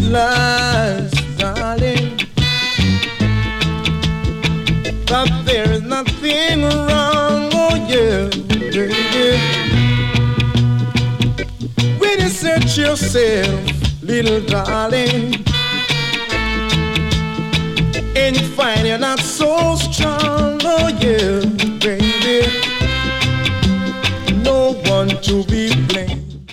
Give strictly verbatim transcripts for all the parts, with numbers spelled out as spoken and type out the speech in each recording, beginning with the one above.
realize, darling, that there is nothing wrong, oh yeah, baby. When you search yourself, little darling, and you find you're not so strong, oh yeah, baby, no one to be blamed.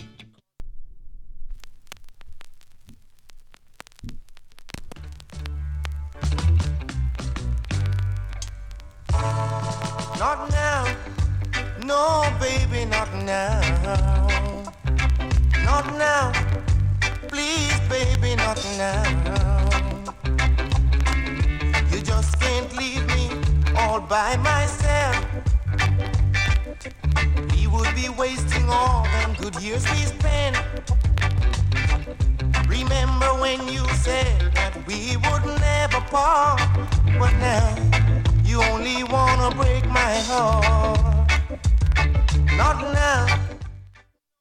Not now, no baby, not now. Not now, please baby, not now. You just can't leave me all by myself. We would be wasting all them good years we spent. Remember when you said that we would never part, but now you only wanna break my heart. Not now,